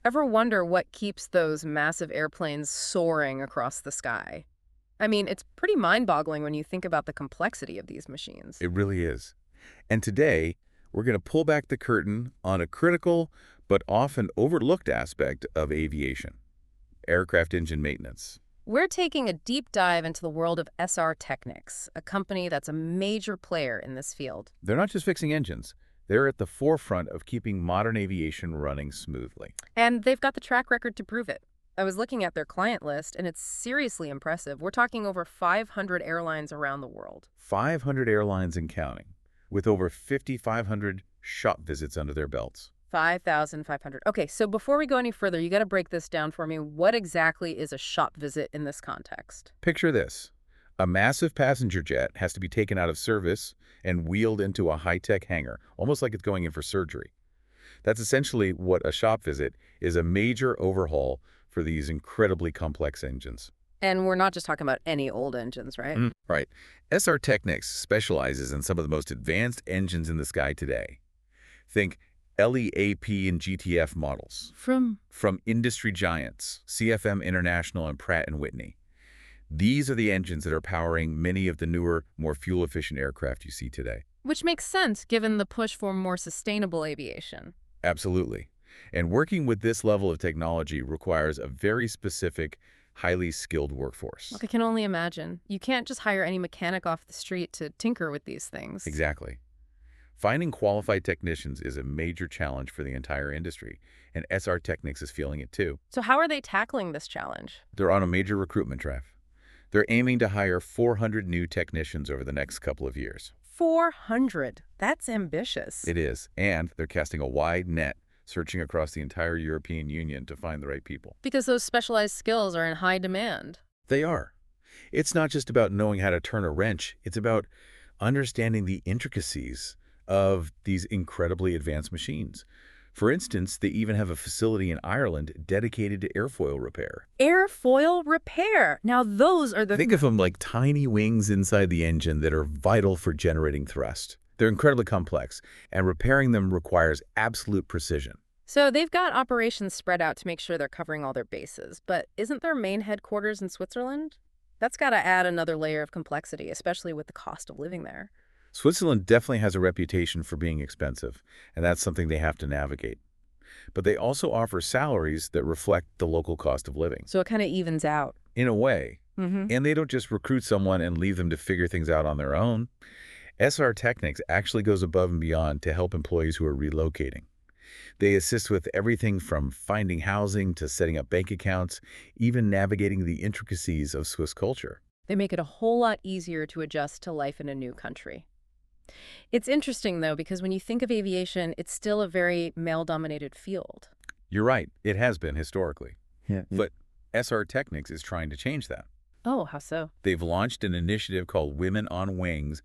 Ever wonder what keeps those massive airplanes soaring across the sky? I mean, it's pretty mind-boggling when you think about the complexity of these machines. It really is. And today, we're going to pull back the curtain on a critical but often overlooked aspect of aviation, aircraft engine maintenance. We're taking a deep dive into the world of SR Technics, a company that's a major player in this field. They're not just fixing engines. They're at the forefront of keeping modern aviation running smoothly. And they've got the track record to prove it. I was looking at their client list, and it's seriously impressive. We're talking over 500 airlines around the world. 500 airlines and counting, with over 5,500 shop visits under their belts. 5,500. Okay, so before we go any further, you got to break this down for me. What exactly is a shop visit in this context? Picture this. A massive passenger jet has to be taken out of service and wheeled into a high-tech hangar, almost like it's going in for surgery. That's essentially what a shop visit is, a major overhaul for these incredibly complex engines. And we're not just talking about any old engines, right? Right. SR Technics specializes in some of the most advanced engines in the sky today. Think LEAP and GTF models from industry giants, CFM International and Pratt& Whitney. These are the engines that are powering many of the newer, more fuel-efficient aircraft you see today. Which makes sense given the push for more sustainable aviation. Absolutely. And working with this level of technology requires a very specific, highly skilled workforce. Look, I can only imagine. You can't just hire any mechanic off the street to tinker with these things. Exactly. Finding qualified technicians is a major challenge for the entire industry, and SR Technics is feeling it too. So how are they tackling this challenge? They're on a major recruitment drive. They're aiming to hire 400 new technicians over the next couple of years. 400. That's ambitious. It is, and they're casting a wide net, searching across the entire European Union to find the right people. Because those specialized skills are in high demand. They are. It's not just about knowing how to turn a wrench. It's about understanding the intricacies of these incredibly advanced machines. For instance, they even have a facility in Ireland dedicated to airfoil repair. Airfoil repair. Now those are the... Think of them like tiny wings inside the engine that are vital for generating thrust. They're incredibly complex, and repairing them requires absolute precision. So they've got operations spread out to make sure they're covering all their bases. But isn't their main headquarters in Switzerland? That's got to add another layer of complexity, especially with the cost of living there. Switzerland definitely has a reputation for being expensive, and that's something they have to navigate. But they also offer salaries that reflect the local cost of living. So it kind of evens out. In a way. Mm-hmm. And they don't just recruit someone and leave them to figure things out on their own. SR Technics actually goes above and beyond to help employees who are relocating. They assist with everything from finding housing to setting up bank accounts, even navigating the intricacies of Swiss culture. They make it a whole lot easier to adjust to life in a new country. It's interesting, though, because when you think of aviation, it's still a very male-dominated field. You're right. It has been historically. Yeah. But SR Technics is trying to change that. Oh, how so? They've launched an initiative called Women on Wings,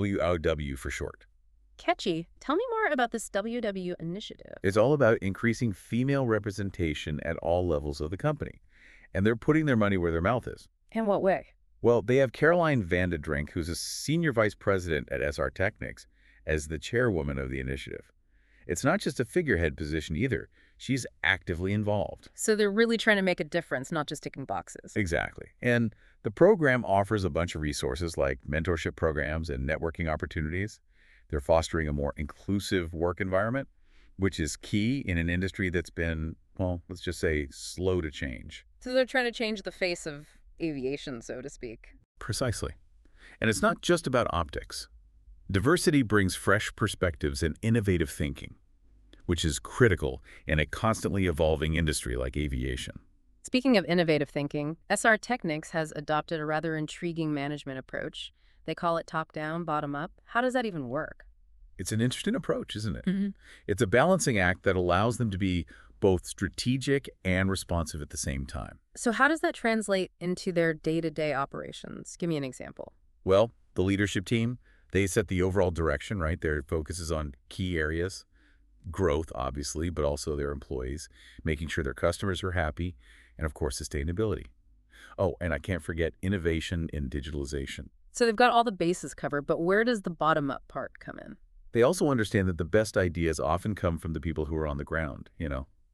WOW for short. Catchy. Tell me more about this WW initiative. It's all about increasing female representation at all levels of the company. And they're putting their money where their mouth is. In what way? Well, they have Caroline Vandedrink, who's a senior vice president at SR Technics, as the chairwoman of the initiative. It's not just a figurehead position either. She's actively involved. So they're really trying to make a difference, not just ticking boxes. Exactly. And the program offers a bunch of resources like mentorship programs and networking opportunities. They're fostering a more inclusive work environment, which is key in an industry that's been, well, let's just say, slow to change. So they're trying to change the face of aviation, so to speak. Precisely. And it's not just about optics. Diversity brings fresh perspectives and innovative thinking, which is critical in a constantly evolving industry like aviation. Speaking of innovative thinking, SR Technics has adopted a rather intriguing management approach. They call it top-down, bottom-up. How does that even work? It's an interesting approach, isn't it? Mm-hmm. It's a balancing act that allows them to be both strategic and responsive at the same time. So how does that translate into their day-to-day operations? Give me an example. Well, the leadership team, they set the overall direction, right? Their focus is on key areas, growth, obviously, but also their employees, making sure their customers are happy, and of course, sustainability. Oh, and I can't forget innovation and digitalization. So they've got all the bases covered, but where does the bottom-up part come in? They also understand that the best ideas often come from the people who are on the ground,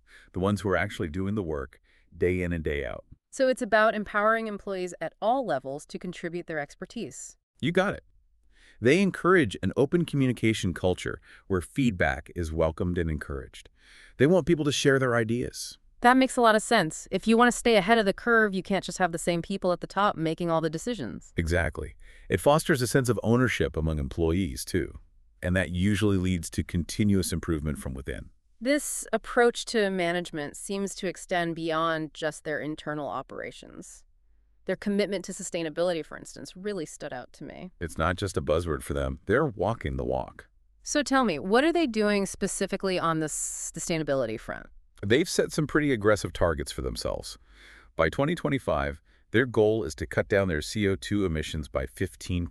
the ones who are actually doing the work day in and day out. So it's about empowering employees at all levels to contribute their expertise. You got it. They encourage an open communication culture where feedback is welcomed and encouraged. They want people to share their ideas. That makes a lot of sense. If you want to stay ahead of the curve, you can't just have the same people at the top making all the decisions. Exactly. It fosters a sense of ownership among employees, too. And that usually leads to continuous improvement from within. This approach to management seems to extend beyond just their internal operations. Their commitment to sustainability, for instance, really stood out to me. It's not just a buzzword for them. They're walking the walk. So tell me, what are they doing specifically on the sustainability front? They've set some pretty aggressive targets for themselves. By 2025, their goal is to cut down their CO2 emissions by 15%.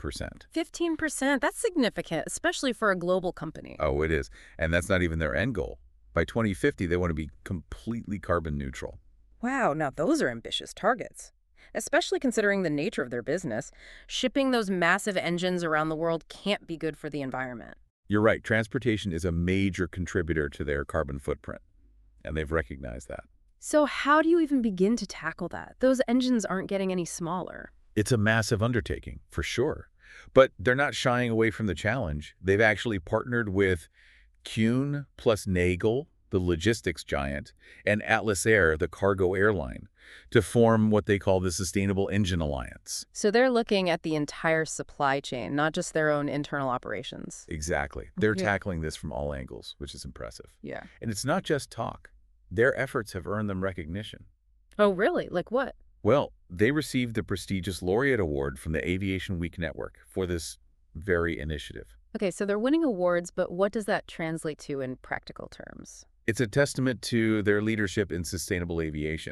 15%? That's significant, especially for a global company. Oh, it is. And that's not even their end goal. By 2050, they want to be completely carbon neutral. Wow, now those are ambitious targets. Especially considering the nature of their business, shipping those massive engines around the world can't be good for the environment. You're right. Transportation is a major contributor to their carbon footprint, and they've recognized that. So how do you even begin to tackle that? Those engines aren't getting any smaller. It's a massive undertaking, for sure. But they're not shying away from the challenge. They've actually partnered with Kuehne plus Nagel, the logistics giant, and Atlas Air, the cargo airline, to form what they call the Sustainable Engine Alliance. So they're looking at the entire supply chain, not just their own internal operations. Exactly. They're tackling this from all angles, which is impressive. Yeah. And it's not just talk. Their efforts have earned them recognition. Oh, really? Like what? Well, they received the prestigious Laureate Award from the Aviation Week Network for this very initiative. Okay, so they're winning awards, but what does that translate to in practical terms? It's a testament to their leadership in sustainable aviation.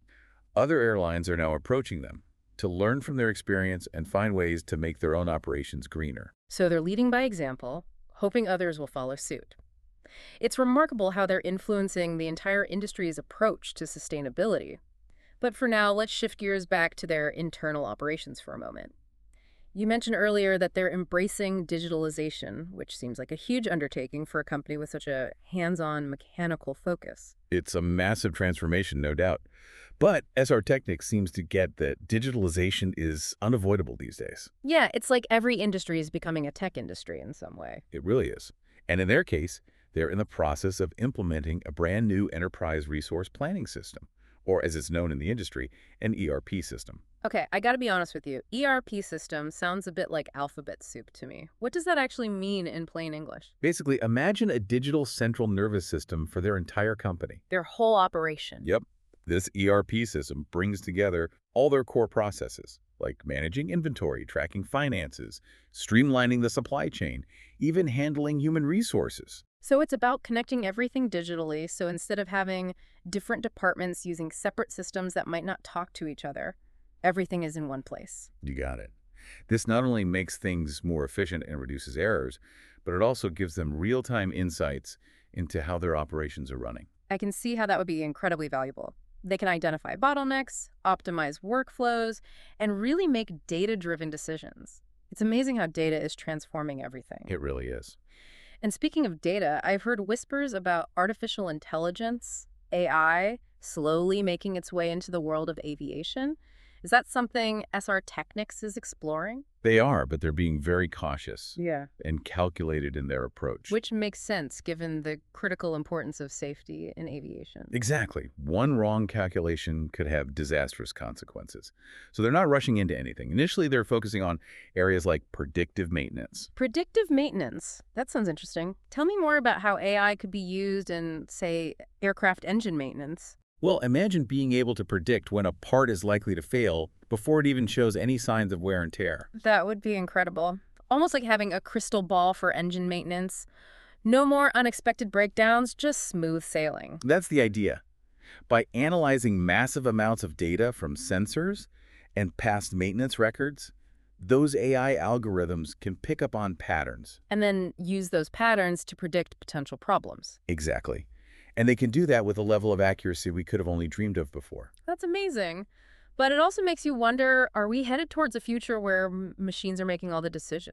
Other airlines are now approaching them to learn from their experience and find ways to make their own operations greener. So they're leading by example, hoping others will follow suit. It's remarkable how they're influencing the entire industry's approach to sustainability. But for now, let's shift gears back to their internal operations for a moment. You mentioned earlier that they're embracing digitalization, which seems like a huge undertaking for a company with such a hands-on mechanical focus. It's a massive transformation, no doubt. But SR Technics seems to get that digitalization is unavoidable these days. Yeah, it's like every industry is becoming a tech industry in some way. It really is. And in their case, they're in the process of implementing a brand new enterprise resource planning system, or as it's known in the industry, an ERP system. Okay, I gotta be honest with you. ERP system sounds a bit like alphabet soup to me. What does that actually mean in plain English? Basically, imagine a digital central nervous system for their entire company. Their whole operation. Yep. This ERP system brings together all their core processes, like managing inventory, tracking finances, streamlining the supply chain, even handling human resources. So it's about connecting everything digitally, so instead of having different departments using separate systems that might not talk to each other, everything is in one place. You got it. This not only makes things more efficient and reduces errors, but it also gives them real-time insights into how their operations are running. I can see how that would be incredibly valuable. They can identify bottlenecks, optimize workflows, and really make data-driven decisions. It's amazing how data is transforming everything. It really is. And speaking of data, I've heard whispers about artificial intelligence, AI, slowly making its way into the world of aviation. Is that something SR Technics is exploring? They are, but they're being very cautious Yeah. and calculated in their approach. Which makes sense given the critical importance of safety in aviation. Exactly. One wrong calculation could have disastrous consequences. So they're not rushing into anything. Initially, they're focusing on areas like predictive maintenance. Predictive maintenance. That sounds interesting. Tell me more about how AI could be used in, say, aircraft engine maintenance. Well, imagine being able to predict when a part is likely to fail before it even shows any signs of wear and tear. That would be incredible. Almost like having a crystal ball for engine maintenance. No more unexpected breakdowns, just smooth sailing. That's the idea. By analyzing massive amounts of data from sensors and past maintenance records, those AI algorithms can pick up on patterns. And then use those patterns to predict potential problems. Exactly. And they can do that with a level of accuracy we could have only dreamed of before. That's amazing. But it also makes you wonder, are we headed towards a future where machines are making all the decisions?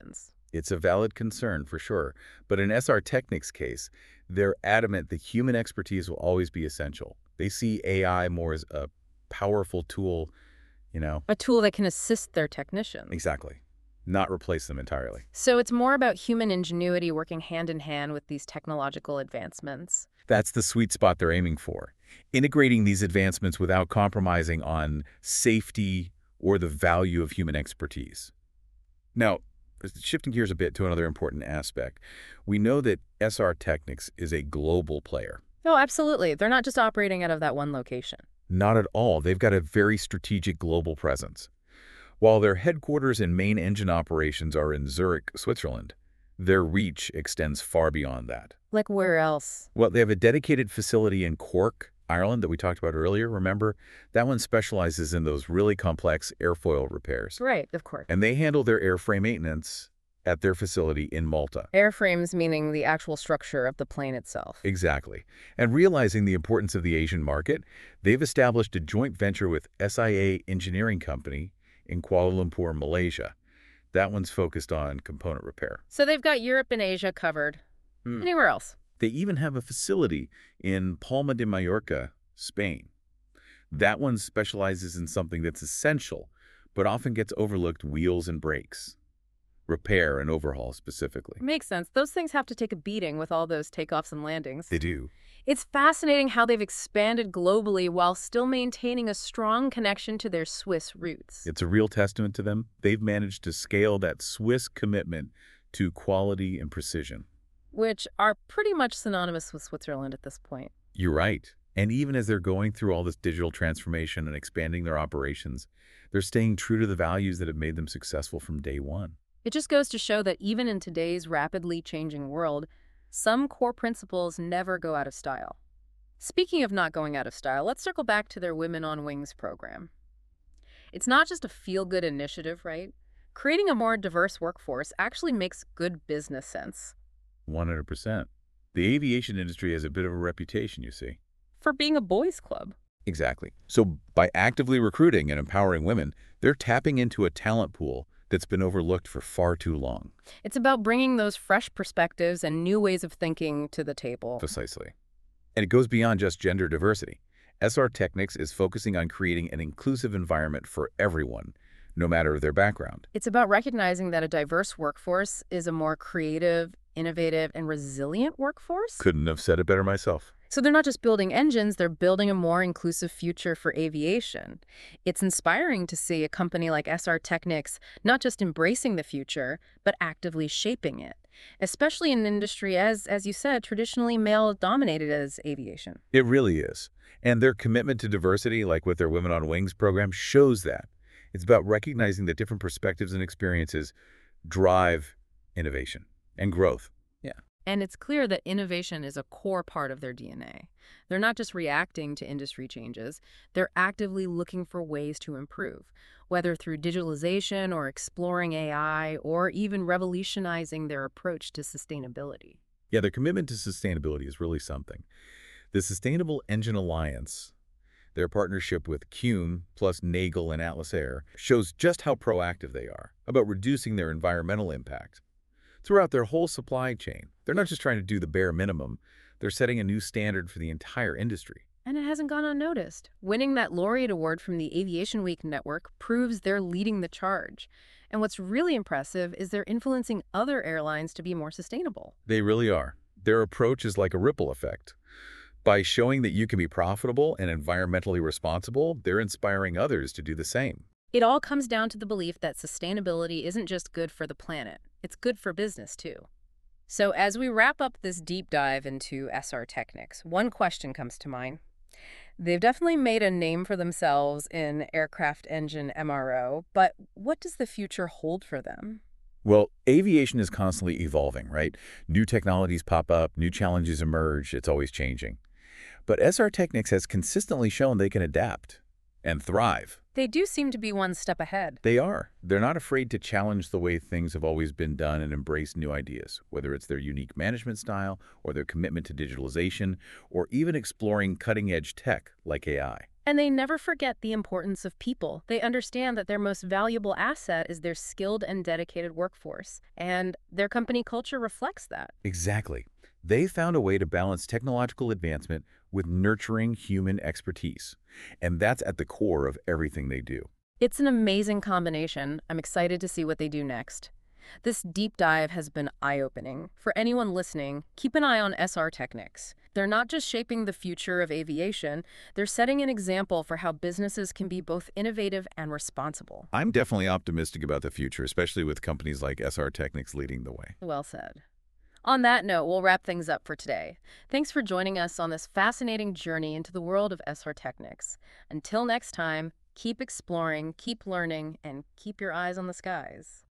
It's a valid concern for sure, but in SR Technic's case, they're adamant that human expertise will always be essential. They see AI more as a powerful tool, you know. A tool that can assist their technicians. Exactly. Not replace them entirely. So it's more about human ingenuity working hand in hand with these technological advancements. That's the sweet spot they're aiming for, integrating these advancements without compromising on safety or the value of human expertise. Now, shifting gears a bit to another important aspect, we know that SR Technics is a global player. Oh, absolutely. They're not just operating out of that one location. Not at all. They've got a very strategic global presence. While their headquarters and main engine operations are in Zurich, Switzerland, their reach extends far beyond that. Like where else? Well, they have a dedicated facility in Cork, Ireland that we talked about earlier, remember? That one specializes in those really complex airfoil repairs. Right, of course. And they handle their airframe maintenance at their facility in Malta. Airframes meaning the actual structure of the plane itself. Exactly. And realizing the importance of the Asian market, they've established a joint venture with SIA Engineering Company in Kuala Lumpur, Malaysia. That one's focused on component repair. So they've got Europe and Asia covered. Anywhere else? They even have a facility in Palma de Mallorca, Spain. That one specializes in something that's essential, but often gets overlooked: wheels and brakes. Repair and overhaul specifically. Makes sense. Those things have to take a beating with all those takeoffs and landings. They do. It's fascinating how they've expanded globally while still maintaining a strong connection to their Swiss roots. It's a real testament to them. They've managed to scale that Swiss commitment to quality and precision. Which are pretty much synonymous with Switzerland at this point. You're right. And even as they're going through all this digital transformation and expanding their operations, they're staying true to the values that have made them successful from day one. It just goes to show that even in today's rapidly changing world, some core principles never go out of style. Speaking of not going out of style, let's circle back to their Women on Wings program. It's not just a feel-good initiative, right? Creating a more diverse workforce actually makes good business sense. 100%. The aviation industry has a bit of a reputation, you see. For being a boys' club. Exactly. So by actively recruiting and empowering women, they're tapping into a talent pool that's been overlooked for far too long. It's about bringing those fresh perspectives and new ways of thinking to the table. Precisely. And it goes beyond just gender diversity. SR Technics is focusing on creating an inclusive environment for everyone, no matter their background. It's about recognizing that a diverse workforce is a more creative, innovative, and resilient workforce. Couldn't have said it better myself. So they're not just building engines, they're building a more inclusive future for aviation. It's inspiring to see a company like SR Technics not just embracing the future, but actively shaping it, especially in an industry, as you said, traditionally male-dominated as aviation. It really is. And their commitment to diversity, like with their Women on Wings program, shows that. It's about recognizing that different perspectives and experiences drive innovation and growth. Yeah. And it's clear that innovation is a core part of their DNA. They're not just reacting to industry changes, they're actively looking for ways to improve, whether through digitalization or exploring AI or even revolutionizing their approach to sustainability. Yeah, their commitment to sustainability is really something. The Sustainable Engine Alliance, their partnership with Kuhn plus Nagel and Atlas Air, shows just how proactive they are about reducing their environmental impact throughout their whole supply chain. They're not just trying to do the bare minimum, they're setting a new standard for the entire industry. And it hasn't gone unnoticed. Winning that Laureate Award from the Aviation Week Network proves they're leading the charge. And what's really impressive is they're influencing other airlines to be more sustainable. They really are. Their approach is like a ripple effect. By showing that you can be profitable and environmentally responsible, they're inspiring others to do the same. It all comes down to the belief that sustainability isn't just good for the planet, it's good for business too. So as we wrap up this deep dive into SR Technics, one question comes to mind. They've definitely made a name for themselves in aircraft engine MRO, but what does the future hold for them? Well, aviation is constantly evolving, right? New technologies pop up, new challenges emerge, it's always changing. But SR Technics has consistently shown they can adapt and thrive. They do seem to be one step ahead. They are. They're not afraid to challenge the way things have always been done and embrace new ideas, whether it's their unique management style or their commitment to digitalization or even exploring cutting-edge tech like AI. And they never forget the importance of people. They understand that their most valuable asset is their skilled and dedicated workforce, and their company culture reflects that. Exactly. They found a way to balance technological advancement with nurturing human expertise. And that's at the core of everything they do. It's an amazing combination. I'm excited to see what they do next. This deep dive has been eye-opening. For anyone listening, keep an eye on SR Technics. They're not just shaping the future of aviation, they're setting an example for how businesses can be both innovative and responsible. I'm definitely optimistic about the future, especially with companies like SR Technics leading the way. Well said. On that note, we'll wrap things up for today. Thanks for joining us on this fascinating journey into the world of SR Technics. Until next time, keep exploring, keep learning, and keep your eyes on the skies.